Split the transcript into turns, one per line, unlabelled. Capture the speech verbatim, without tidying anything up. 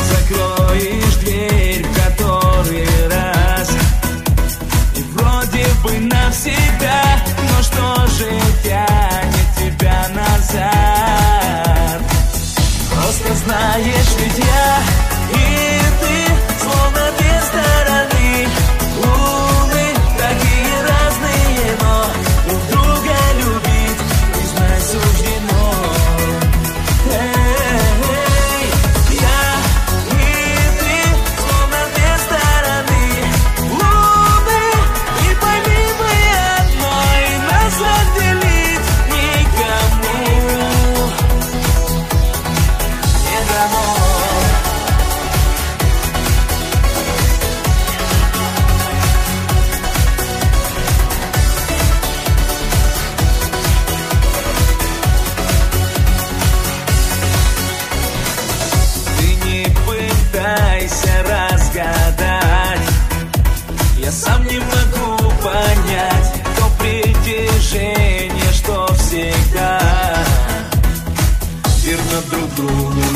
закроешь дверь в который раз. И вроде бы навсегда, но что же тянет тебя назад? Просто знаешь, ведь я и ты словно две стороны луны, такие разные, но друг друга любить не знать суждено. Эй, я и ты словно две стороны луны, и пойми мы одной, нас отделить никому не дано. Пытайся разгадать, я сам не могу понять то притяжение, что всегда верно друг другу